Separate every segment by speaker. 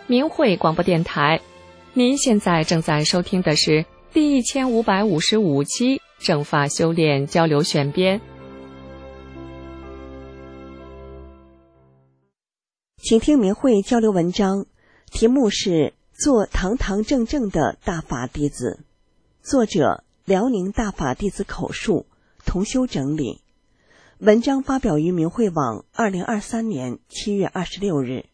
Speaker 1: 明慧广播电台。您现在正在收听的是第1555期正法修炼交流选编。
Speaker 2: 请听明慧交流文章，题目是做堂堂正正的大法弟子，作者辽宁大法弟子口述，同修整理。文章发表于明慧网2023年7月26日。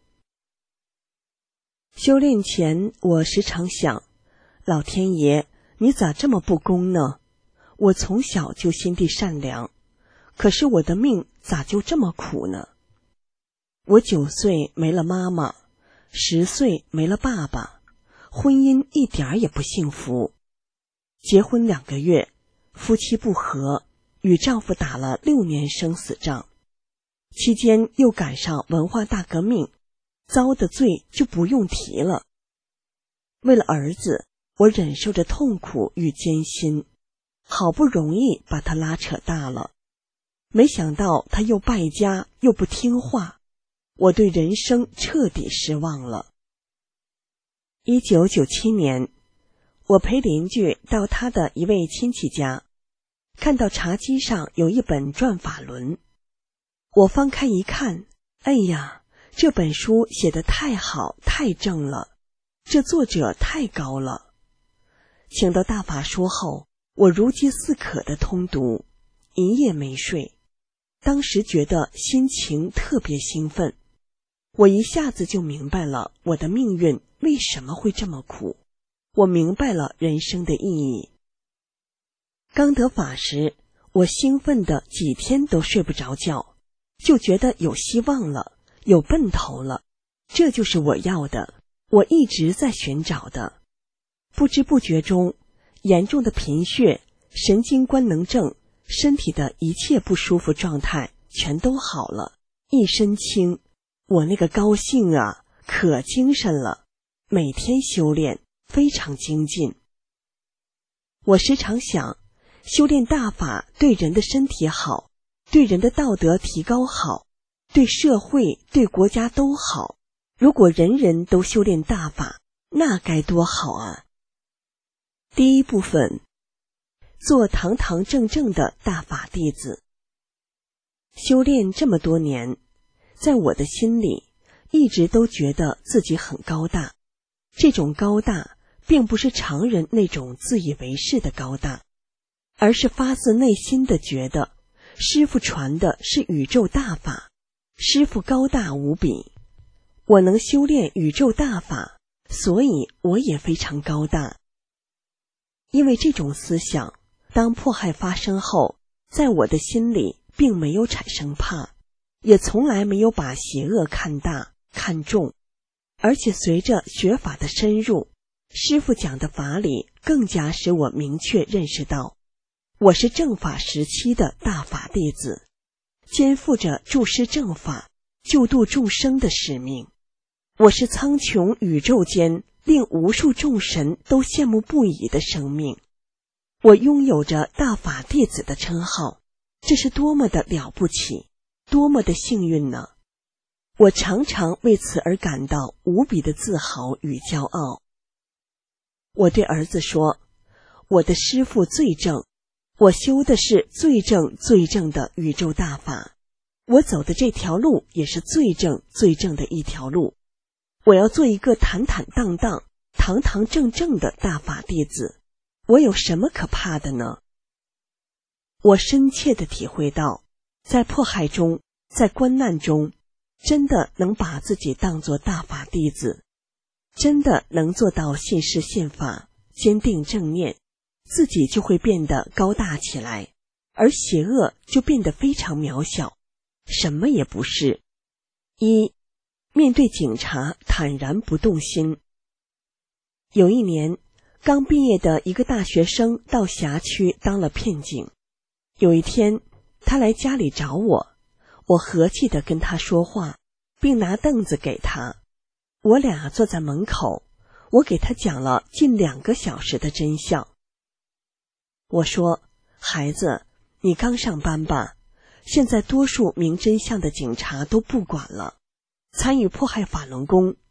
Speaker 2: 修炼前，我时常想，老天爷，你咋这么不公呢？我从小就心地善良，可是我的命咋就这么苦呢？我9岁没了妈妈，10岁没了爸爸，婚姻一点也不幸福。结婚2个月，夫妻不和，与丈夫打了6年生死仗，期间又赶上文化大革命，遭的罪就不用提了。为了儿子，我忍受着痛苦与艰辛，好不容易把他拉扯大了，没想到他又败家又不听话，我对人生彻底失望了。1997年，我陪邻居到他的一位亲戚家，看到茶几上有一本转法轮，我翻开一看，哎呀，这本书写得太好太正了，这作者太高了。请到大法说后，我如饥似渴地通读，一夜没睡。当时觉得心情特别兴奋，我一下子就明白了我的命运为什么会这么苦，我明白了人生的意义。刚得法时，我兴奋的几天都睡不着觉，就觉得有希望了，有奔头了，这就是我要的，我一直在寻找的。不知不觉中，严重的贫血、神经官能症，身体的一切不舒服状态全都好了，一身轻。我那个高兴啊，可精神了，每天修炼非常精进。我时常想，修炼大法对人的身体好，对人的道德提高好，对社会对国家都好。如果人人都修炼大法，那该多好啊。第一部分，做堂堂正正的大法弟子。修炼这么多年，在我的心里一直都觉得自己很高大，这种高大并不是常人那种自以为是的高大，而是发自内心的觉得师父传的是宇宙大法，师父高大无比，我能修炼宇宙大法，所以我也非常高大。因为这种思想，当迫害发生后，在我的心里并没有产生怕，也从来没有把邪恶看大看重，而且随着学法的深入，师父讲的法理更加使我明确认识到，我是正法时期的大法弟子，肩负着助师正法、救度众生的使命。我是苍穹宇宙间令无数众神都羡慕不已的生命，我拥有着大法弟子的称号，这是多么的了不起，多么的幸运呢！我常常为此而感到无比的自豪与骄傲。我对儿子说，我的师父最正，我修的是最正最正的宇宙大法，我走的这条路也是最正最正的一条路，我要做一个坦坦荡荡、堂堂正正的大法弟子，我有什么可怕的呢？我深切地体会到，在迫害中，在关难中，真的能把自己当作大法弟子，真的能做到信誓信法、坚定正念，自己就会变得高大起来，而邪恶就变得非常渺小，什么也不是。一，面对警察坦然不动心。有一年，刚毕业的一个大学生到辖区当了片警。有一天，他来家里找我，我和气地跟他说话，并拿凳子给他。我俩坐在门口，我给他讲了近2个小时的真相。我说，孩子，你刚上班吧？现在多数明真相的警察都不管了，参与迫害法轮功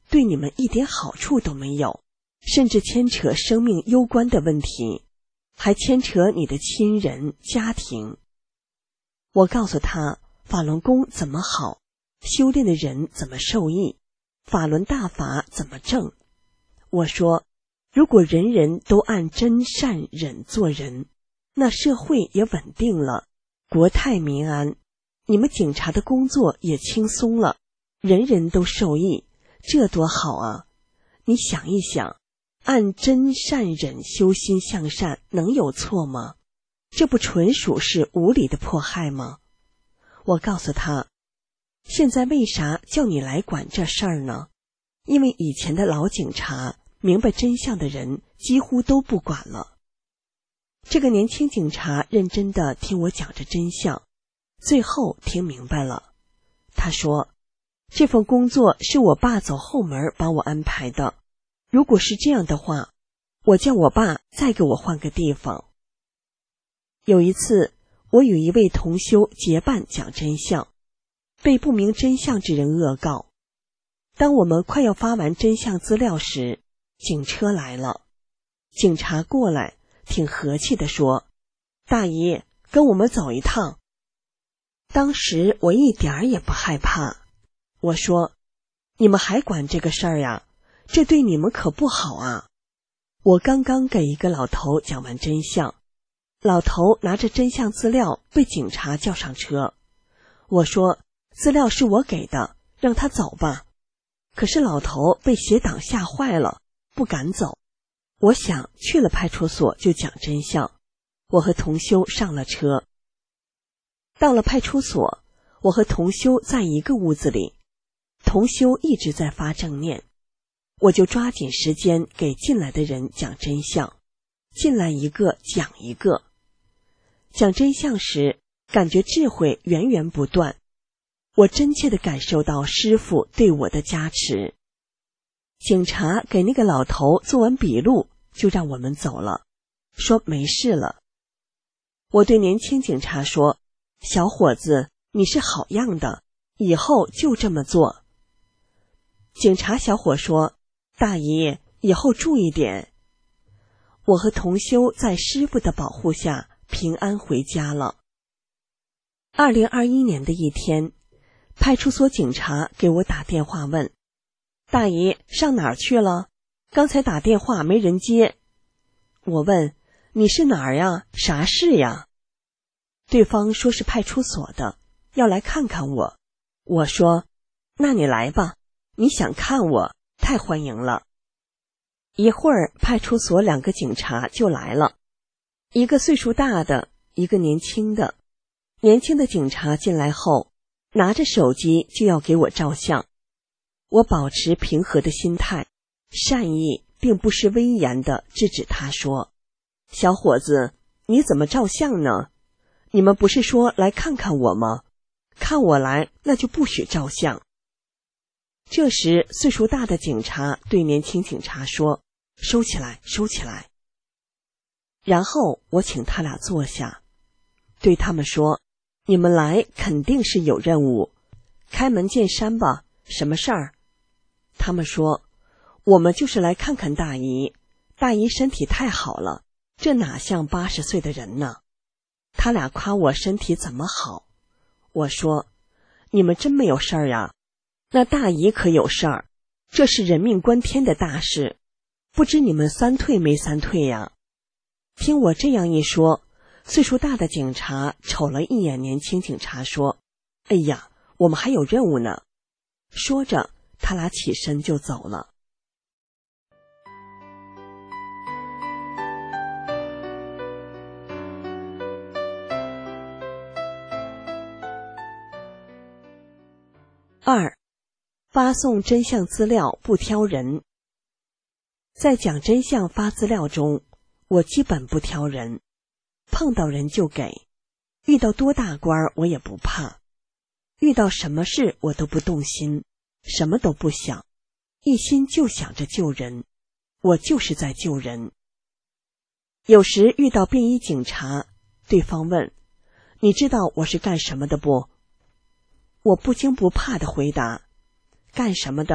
Speaker 2: 对你们一点好处都没有，甚至牵扯生命攸关的问题，还牵扯你的亲人、家庭。我告诉他，法轮功怎么好，修炼的人怎么受益，法轮大法怎么正。我说，如果人人都按真善忍做人，那社会也稳定了，国泰民安，你们警察的工作也轻松了，人人都受益，这多好啊！你想一想，按真善忍修心向善能有错吗？这不纯属是无理的迫害吗？我告诉他，现在为啥叫你来管这事儿呢？因为以前的老警察明白真相的人几乎都不管了。这个年轻警察认真地听我讲着真相，最后听明白了。他说，这份工作是我爸走后门帮我安排的，如果是这样的话，我叫我爸再给我换个地方。有一次，我与一位同修结伴讲真相，被不明真相之人恶告。当我们快要发完真相资料时，警车来了。警察过来挺和气地说，大姨，跟我们走一趟。当时我一点儿也不害怕，我说，你们还管这个事儿呀？这对你们可不好啊。我刚刚给一个老头讲完真相，老头拿着真相资料被警察叫上车。我说，资料是我给的，让他走吧。可是老头被邪党吓坏了，不敢走。我想去了派出所就讲真相。我和同修上了车。到了派出所，我和同修在一个屋子里，同修一直在发正念，我就抓紧时间给进来的人讲真相，进来一个讲一个。讲真相时，感觉智慧源源不断，我真切地感受到师父对我的加持。警察给那个老头做完笔录，就让我们走了，说没事了。我对年轻警察说，小伙子，你是好样的，以后就这么做。警察小伙说，大姨，以后注意点。我和同修在师父的保护下平安回家了。2021年的一天，派出所警察给我打电话问，大姨，上哪儿去了？刚才打电话没人接。我问，你是哪儿呀？啥事呀？对方说是派出所的，要来看看我。我说，那你来吧，你想看我，太欢迎了。一会儿派出所2个警察就来了，一个岁数大的，一个年轻的。年轻的警察进来后，拿着手机就要给我照相。我保持平和的心态，善意并不失威严地制止他说，小伙子，你怎么照相呢？你们不是说来看看我吗？看我来，那就不许照相。这时岁数大的警察对年轻警察说，收起来，收起来。然后我请他俩坐下，对他们说，你们来肯定是有任务，开门见山吧，什么事儿？他们说，我们就是来看看大姨，大姨身体太好了，这哪像80岁的人呢？他俩夸我身体怎么好。我说，你们真没有事儿呀？那大姨可有事儿，这是人命关天的大事，不知你们3退没3退呀？听我这样一说，岁数大的警察瞅了一眼年轻警察说，哎呀，我们还有任务呢。说着他俩起身就走了。2. 发送真相资料不挑人。在讲真相发资料中，我基本不挑人，碰到人就给，遇到多大官我也不怕，遇到什么事我都不动心，什么都不想，一心就想着救人，我就是在救人。有时遇到便衣警察，对方问，你知道我是干什么的不？我不惊不怕地回答，干什么的？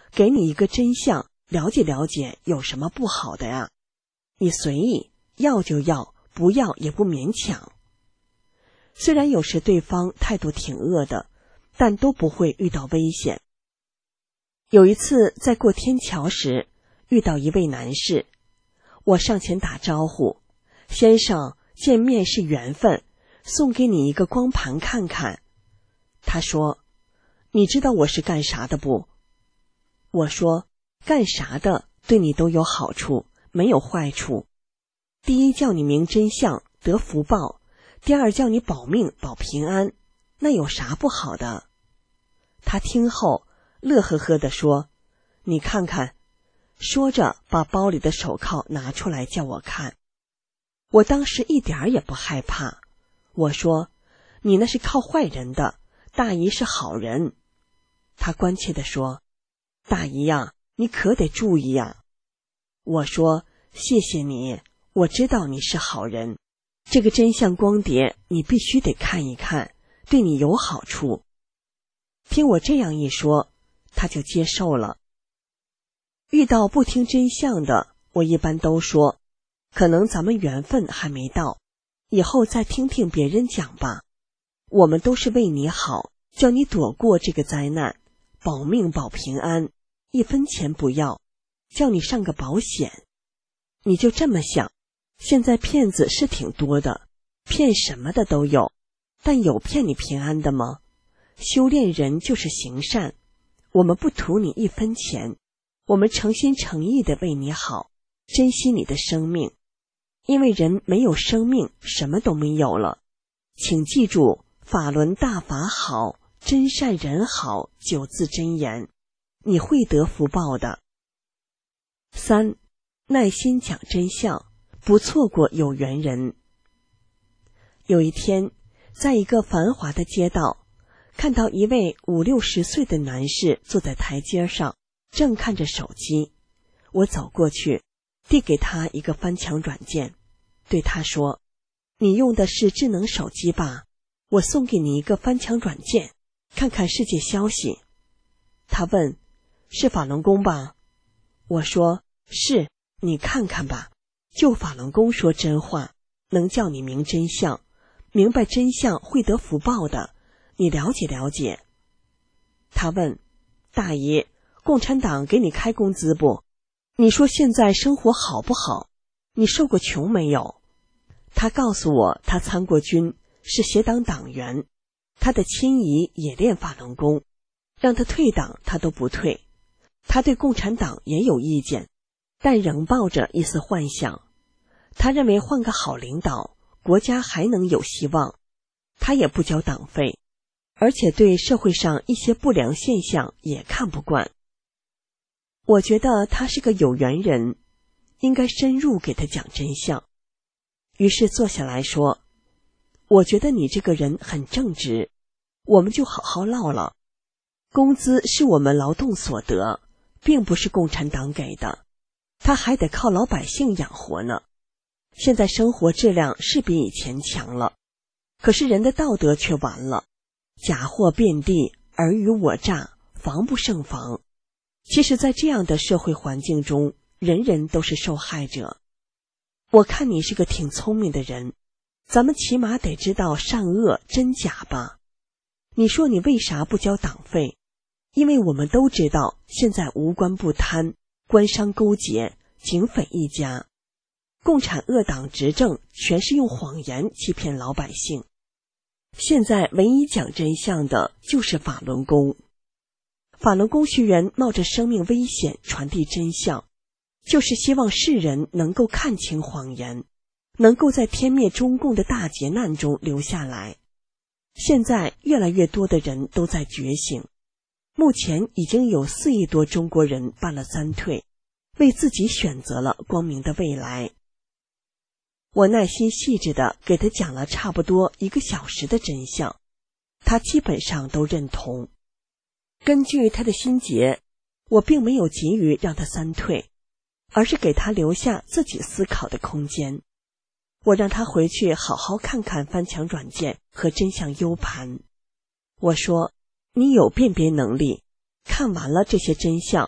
Speaker 2: 给你一个真相，了解了解有什么不好的呀？你随意，要就要，不要也不勉强。虽然有时对方态度挺恶的，但都不会遇到危险。有一次在过天桥时，遇到一位男士，我上前打招呼，先生，见面是缘分，送给你一个光盘看看。他说，你知道我是干啥的不？我说，干啥的对你都有好处，没有坏处。第一叫你明真相，得福报；第二叫你保命保平安，那有啥不好的？他听后乐呵呵地说，你看看，说着把包里的手铐拿出来叫我看。我当时一点也不害怕，我说，你那是靠坏人的，大姨是好人。他关切地说，大姨呀，你可得注意呀。我说，谢谢你，我知道你是好人，这个真相光碟你必须得看一看，对你有好处。听我这样一说，他就接受了。遇到不听真相的，我一般都说，可能咱们缘分还没到，以后再听听别人讲吧。我们都是为你好，叫你躲过这个灾难，保命保平安，一分钱不要，叫你上个保险。你就这么想，现在骗子是挺多的，骗什么的都有，但有骗你平安的吗？修炼人就是行善，我们不图你一分钱，我们诚心诚意的为你好，珍惜你的生命。因为人没有生命，什么都没有了。请记住，法轮大法好，真善人好，9字真言，你会得福报的。3. 耐心讲真相，不错过有缘人。有一天，在一个繁华的街道，看到一位50、60岁的男士坐在台阶上，正看着手机。我走过去，递给他一个翻墙软件，对他说，你用的是智能手机吧？我送给你一个翻墙软件，看看世界消息。他问，是法轮功吧？我说，是，你看看吧，就法轮功说真话，能叫你明真相，明白真相会得福报的，你了解了解。他问，大姨，共产党给你开工资不？你说现在生活好不好？你受过穷没有？他告诉我，他参过军，是协党党员，他的亲姨也练法轮功，让他退党他都不退。他对共产党也有意见，但仍抱着一丝幻想。他认为换个好领导，国家还能有希望。他也不交党费，而且对社会上一些不良现象也看不惯。我觉得他是个有缘人，应该深入给他讲真相。于是坐下来说，我觉得你这个人很正直，我们就好好唠唠。工资是我们劳动所得，并不是共产党给的，他还得靠老百姓养活呢。现在生活质量是比以前强了，可是人的道德却完了，假货遍地，尔虞我诈，防不胜防。其实在这样的社会环境中，人人都是受害者。我看你是个挺聪明的人，咱们起码得知道善恶真假吧。你说你为啥不交党费？因为我们都知道，现在无官不贪，官商勾结，警匪一家。共产恶党执政全是用谎言欺骗老百姓。现在唯一讲真相的就是法轮功。法轮功学员冒着生命危险传递真相，就是希望世人能够看清谎言，能够在天灭中共的大劫难中留下来。现在越来越多的人都在觉醒，目前已经有4亿多中国人办了3退，为自己选择了光明的未来。我耐心细致地给他讲了差不多1个小时的真相，他基本上都认同。根据他的心结，我并没有急于让他3退，而是给他留下自己思考的空间。我让他回去好好看看翻墙软件和真相 U 盘。我说，你有辨别能力，看完了这些真相，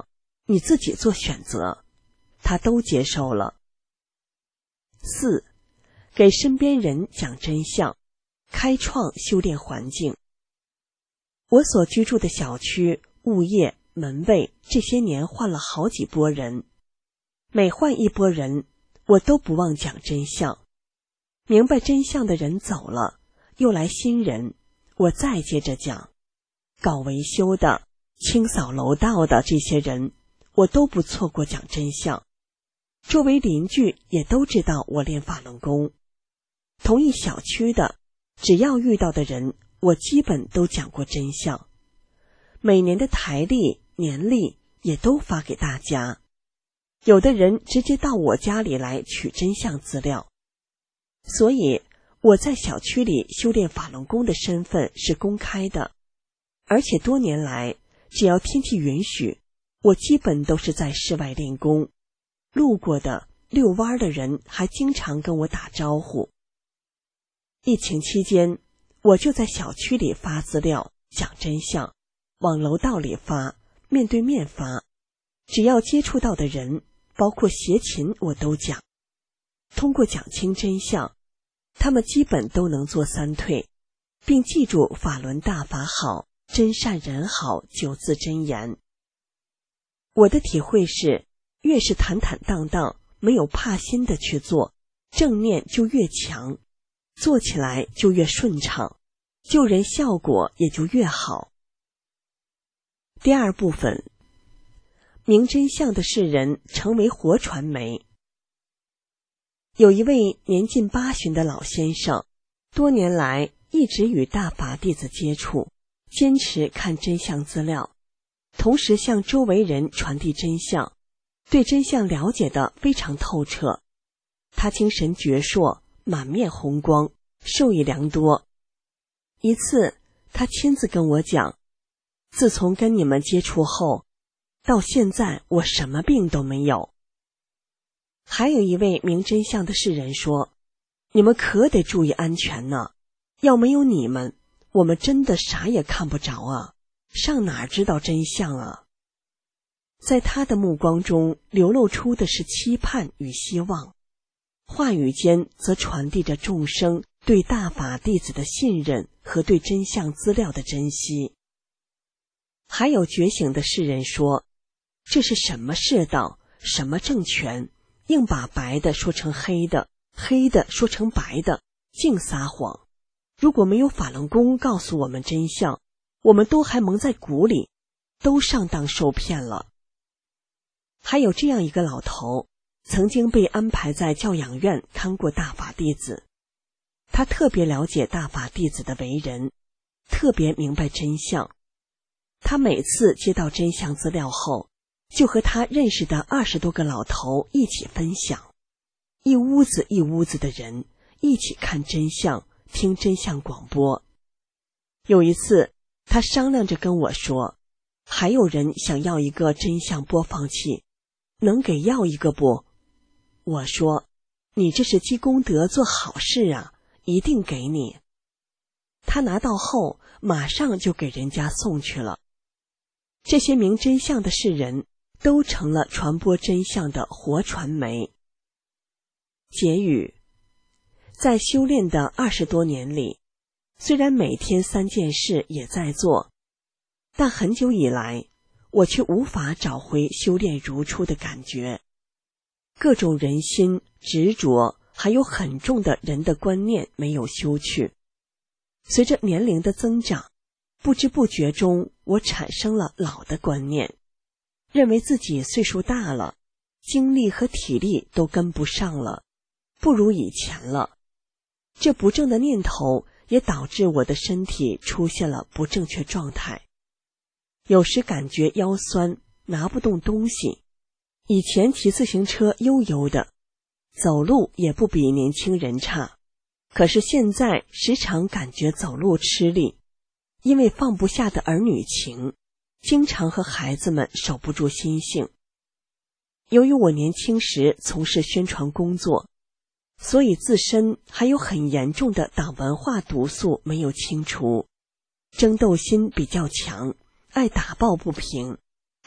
Speaker 2: 你自己做选择，他都接受了。4. 给身边人讲真相，开创修炼环境。我所居住的小区、物业、门卫这些年换了好几波人，每换一波人，我都不忘讲真相。明白真相的人走了，又来新人，我再接着讲。搞维修的、清扫楼道的这些人，我都不错过讲真相。周围邻居也都知道我练法轮功。同一小区的，只要遇到的人，我基本都讲过真相。每年的台历、年历也都发给大家。有的人直接到我家里来取真相资料。所以我在小区里修炼法轮功的身份是公开的，而且多年来，只要天气允许，我基本都是在室外练功。路过的、遛弯的人还经常跟我打招呼。疫情期间，我就在小区里发资料，讲真相，往楼道里发，面对面发，只要接触到的人，包括邪禽我都讲。通过讲清真相，他们基本都能做3退，并记住法轮大法好，真善人好9字真言。我的体会是，越是坦坦荡荡，没有怕心的去做，正念就越强，做起来就越顺畅，救人效果也就越好。第2部分，明真相的世人成为活传媒。有一位年近80的老先生，多年来一直与大法弟子接触，坚持看真相资料，同时向周围人传递真相，对真相了解得非常透彻。他精神矍铄，满面红光，受益良多。一次，他亲自跟我讲，自从跟你们接触后，到现在我什么病都没有。还有一位明真相的世人说，你们可得注意安全呢，要没有你们，我们真的啥也看不着啊，上哪儿知道真相啊。在他的目光中流露出的是期盼与希望，话语间则传递着众生对大法弟子的信任和对真相资料的珍惜。还有觉醒的世人说，这是什么世道，什么政权，硬把白的说成黑的，黑的说成白的，净撒谎。如果没有法轮功告诉我们真相，我们都还蒙在鼓里，都上当受骗了。还有这样一个老头，曾经被安排在教养院看过大法弟子，他特别了解大法弟子的为人，特别明白真相。他每次接到真相资料后，就和他认识的20多个老头一起分享，一屋子一屋子的人一起看真相，听真相广播。有一次，他商量着跟我说，还有人想要一个真相播放器，能给要一个不？我说，你这是积功德做好事啊，一定给你。他拿到后，马上就给人家送去了。这些明真相的世人都成了传播真相的活传媒。结语，在修炼的20多年里，虽然每天3件事也在做，但很久以来，我却无法找回修炼如初的感觉。各种人心、执着，还有很重的人的观念没有修去。随着年龄的增长，不知不觉中，我产生了老的观念，认为自己岁数大了，精力和体力都跟不上了，不如以前了。这不正的念头也导致我的身体出现了不正确状态。有时感觉腰酸，拿不动东西。以前骑自行车悠悠的，走路也不比年轻人差，可是现在时常感觉走路吃力，因为放不下的儿女情，经常和孩子们守不住心性。由于我年轻时从事宣传工作，所以自身还有很严重的党文化毒素没有清除，争斗心比较强，爱打抱不平，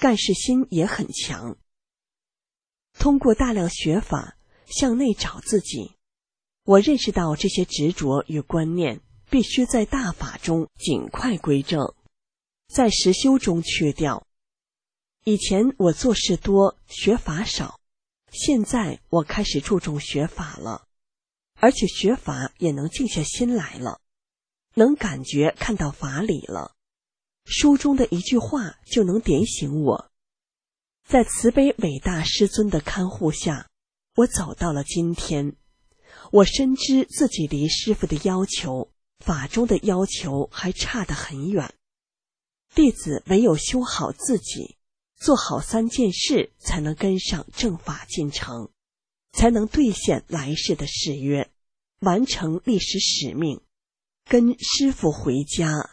Speaker 2: 干事心也很强。通过大量学法，向内找自己，我认识到这些执着与观念必须在大法中尽快归正，在实修中去掉。以前我做事多，学法少，现在我开始注重学法了，而且学法也能静下心来了，能感觉看到法理了。书中的一句话就能点醒我。在慈悲伟大师尊的看护下，我走到了今天。我深知自己离师父的要求，法中的要求还差得很远。弟子唯有修好自己，做好3件事，才能跟上正法进程，才能兑现来世的誓约，完成历史使命，跟师父回家。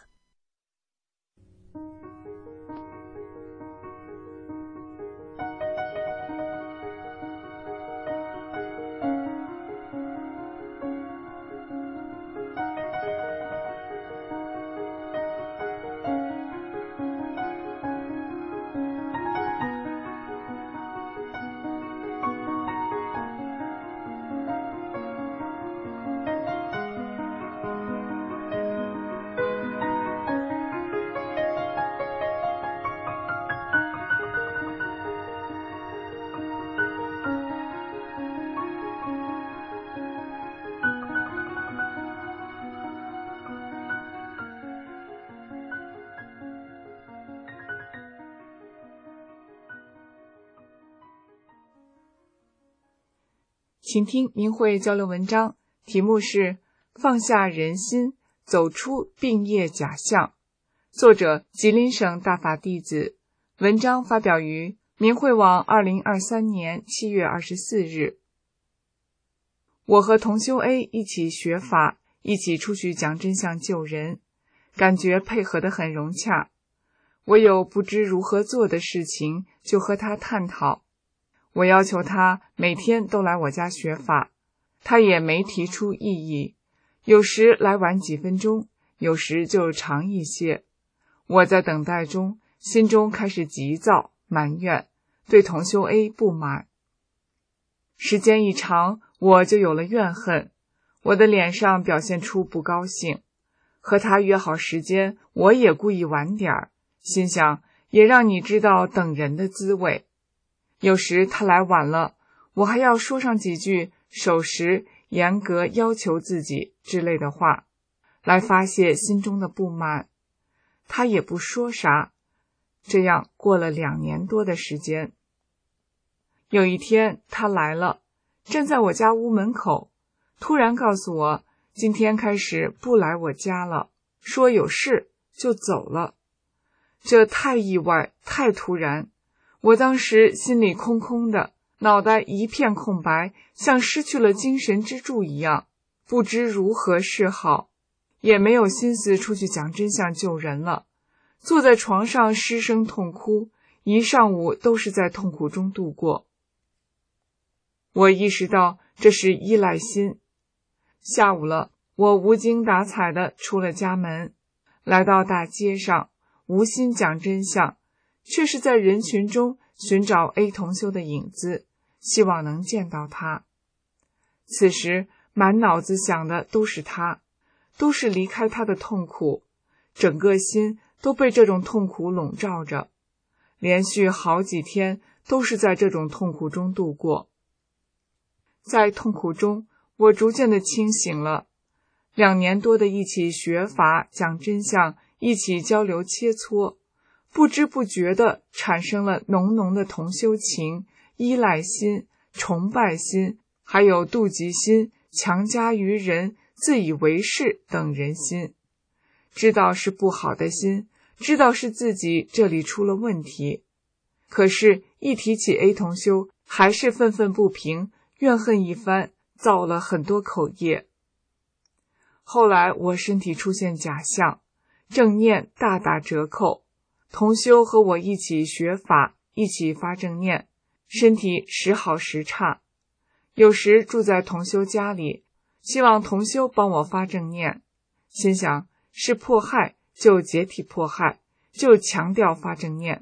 Speaker 3: 请听明慧交流文章，题目是放下人心，走出病业假象，作者吉林省大法弟子，文章发表于明慧网2023年7月24日。我和同修 A 一起学法，一起出去讲真相救人，感觉配合得很融洽。我有不知如何做的事情，就和他探讨。我要求他每天都来我家学法，他也没提出异议，有时来晚几分钟，有时就长一些。我在等待中，心中开始急躁、埋怨，对同修 A 不满。时间一长，我就有了怨恨，我的脸上表现出不高兴。和他约好时间，我也故意晚点儿，心想也让你知道等人的滋味。有时他来晚了，我还要说上几句守时、严格要求自己之类的话，来发泄心中的不满。他也不说啥，这样过了2年多的时间。有一天他来了，站在我家屋门口，突然告诉我今天开始不来我家了，说有事就走了。这太意外，太突然。我当时心里空空的，脑袋一片空白，像失去了精神支柱一样，不知如何是好，也没有心思出去讲真相救人了。坐在床上失声痛哭，一上午都是在痛苦中度过。我意识到这是依赖心。下午了，我无精打采地出了家门，来到大街上，无心讲真相，却是在人群中寻找 A 同修的影子，希望能见到他。此时满脑子想的都是他，都是离开他的痛苦，整个心都被这种痛苦笼罩着，连续好几天都是在这种痛苦中度过。在痛苦中，我逐渐的清醒了。2年多的一起学法、讲真相，一起交流切磋，不知不觉地产生了浓浓的同修情、依赖心、崇拜心，还有妒忌心、强加于人、自以为是等人心。知道是不好的心，知道是自己这里出了问题，可是一提起 A 同修，还是愤愤不平，怨恨一番，造了很多口业。后来我身体出现假象，正念大打折扣，同修和我一起学法，一起发正念，身体时好时差。有时住在同修家里，希望同修帮我发正念，心想是迫害就解体迫害，就强调发正念，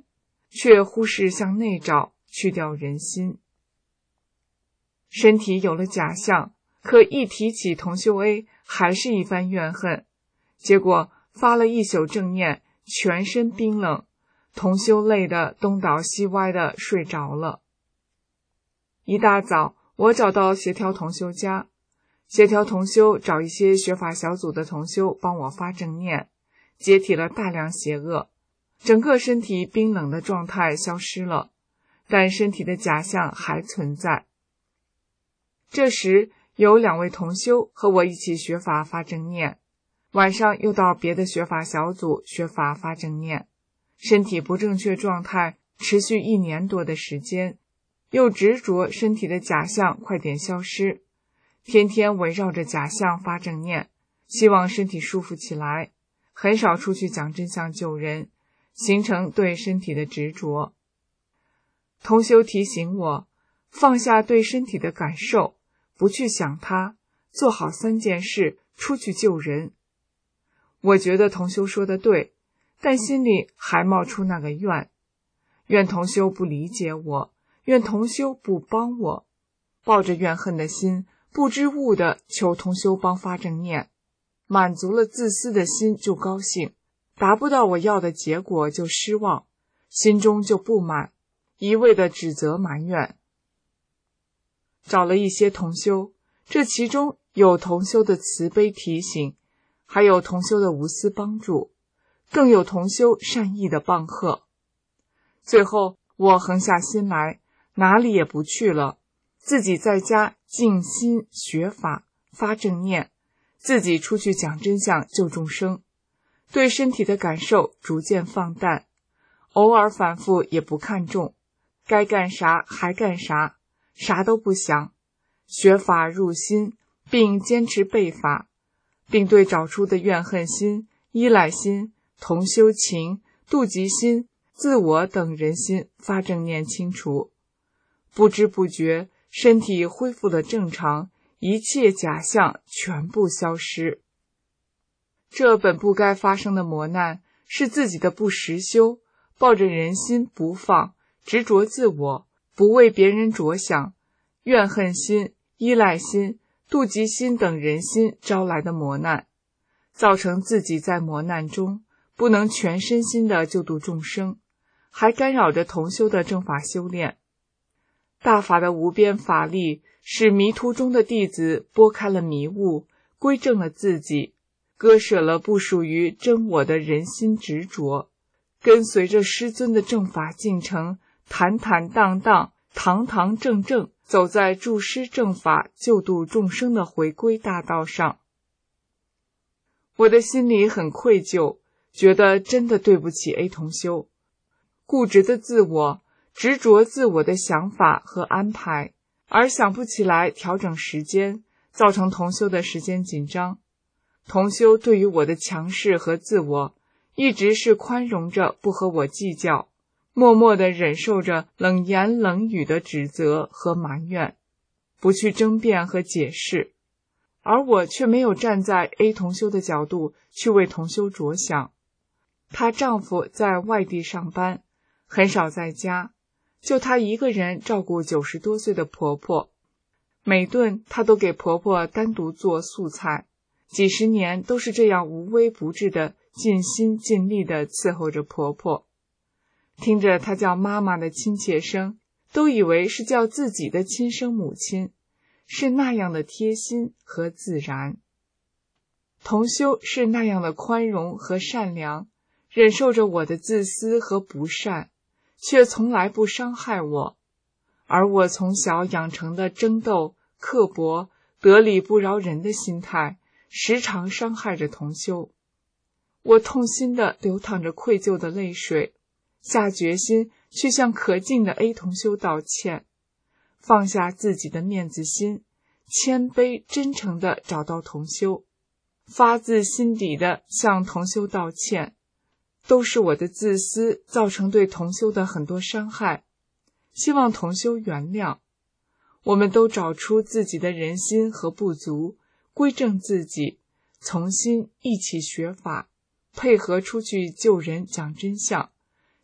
Speaker 3: 却忽视向内找，去掉人心。身体有了假象，可一提起同修 A 还是一番怨恨，结果发了一宿正念，全身冰冷，同修累得东倒西歪的睡着了。一大早，我找到协调同修家，协调同修找一些学法小组的同修帮我发正念，解体了大量邪恶，整个身体冰冷的状态消失了，但身体的假象还存在。这时有2位同修和我一起学法发正念，晚上又到别的学法小组学法发正念，身体不正确状态持续1年多的时间，又执着身体的假象快点消失，天天围绕着假象发正念，希望身体舒服起来，很少出去讲真相救人，形成对身体的执着。同修提醒我，放下对身体的感受，不去想它，做好3件事，出去救人。我觉得同修说的对，但心里还冒出那个怨同修不理解我，怨同修不帮我，抱着怨恨的心，不知悟地求同修帮发正念，满足了自私的心就高兴，达不到我要的结果就失望，心中就不满，一味的指责埋怨。找了一些同修，这其中有同修的慈悲提醒，还有同修的无私帮助，更有同修善意的棒喝。最后我横下心来，哪里也不去了，自己在家静心学法发正念，自己出去讲真相救众生，对身体的感受逐渐放淡，偶尔反复也不看重，该干啥还干啥，啥都不想，学法入心，并坚持背法，并对找出的怨恨心、依赖心、同修情、妒忌心、自我等人心发正念清除。不知不觉，身体恢复了正常，一切假象全部消失。这本不该发生的磨难，是自己的不实修，抱着人心不放，执着自我，不为别人着想，怨恨心、依赖心、妒忌心等人心招来的磨难，造成自己在磨难中不能全身心的救度众生，还干扰着同修的正法修炼。大法的无边法力使迷途中的弟子拨开了迷雾，归正了自己，割舍了不属于真我的人心执着，跟随着师尊的正法进程，坦坦荡荡、堂堂正正走在助师正法救度众生的回归大道上。我的心里很愧疚，觉得真的对不起 A 同修，固执的自我，执着自我的想法和安排，而想不起来调整时间，造成同修的时间紧张。同修对于我的强势和自我，一直是宽容着，不和我计较，默默地忍受着冷言冷语的指责和埋怨，不去争辩和解释。而我却没有站在 A 同修的角度去为同修着想。她丈夫在外地上班，很少在家，就她一个人照顾90多岁的婆婆，每顿她都给婆婆单独做素菜，几十年都是这样无微不至的尽心尽力地伺候着婆婆。听着她叫妈妈的亲切声，都以为是叫自己的亲生母亲，是那样的贴心和自然。同修是那样的宽容和善良，忍受着我的自私和不善，却从来不伤害我。而我从小养成的争斗、刻薄、得理不饶人的心态，时常伤害着同修。我痛心地流淌着愧疚的泪水，下决心去向可敬的 A 同修道歉，放下自己的面子心，谦卑真诚地找到同修，发自心底地向同修道歉，都是我的自私造成对同修的很多伤害，希望同修原谅。我们都找出自己的人心和不足，归正自己，重新一起学法，配合出去救人讲真相，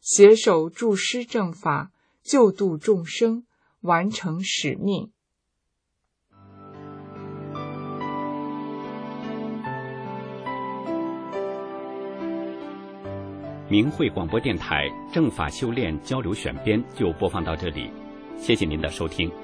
Speaker 3: 携手助师正法，救度众生，完成使命。
Speaker 4: 明慧广播电台正法修炼交流选编就播放到这里，谢谢您的收听。